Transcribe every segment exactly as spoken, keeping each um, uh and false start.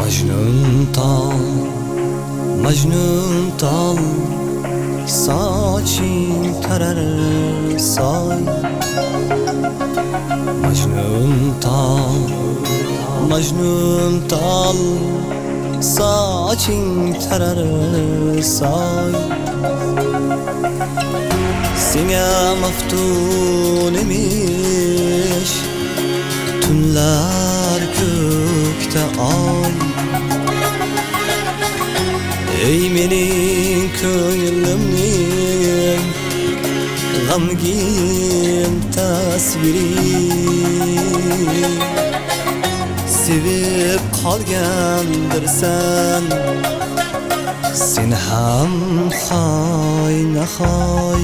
Majnun tal, Majnun tal, saçın tarar say. Majnun tal, Majnun tal, saçın tarar say. Sine maftun imiş tünler gökte ay. Ey menin köylimnin gamgin tasviri, sevip kalgandirsan sen ham hay nahay.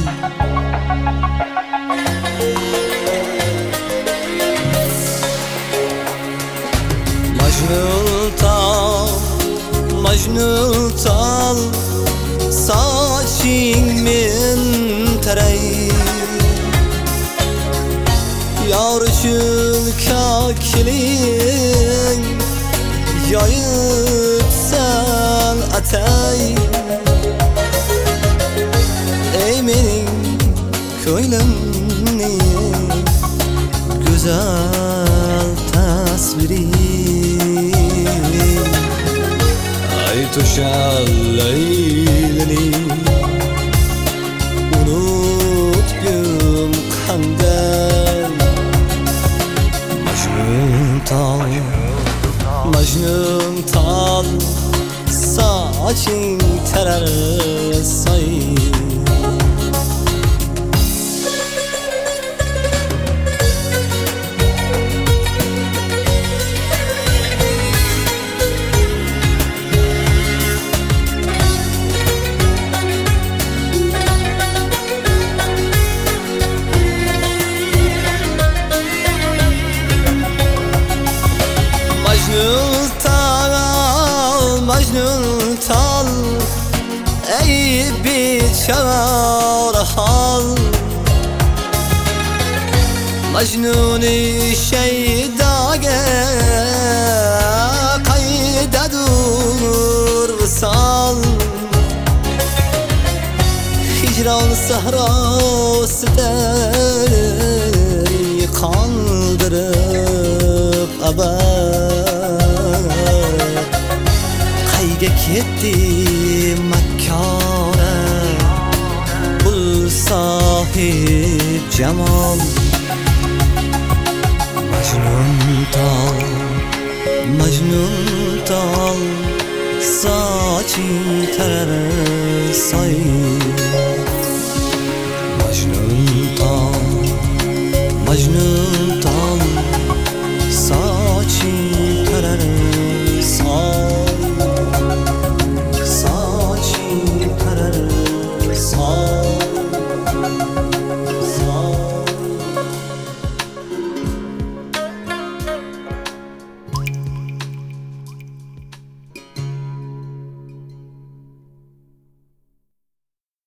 Majnun tal, Majnun tal, saçın men taray. Yarışın kakilin yayıp sen atay. Ey menin köylimnin güzel tasviri, ay tuşal leylini unut gün kandel. Majnun tal, Majnun tal, saçın tarar say. Majnun tal, Majnun tal, ey biçare hal. Majnun-i şeydage kaydadur visal. Hicran sahrasida kaldırıp abad. Qayga ketdi makkora bul sahib jamol. Majnun tal, Majnun tal, saçın tarar say.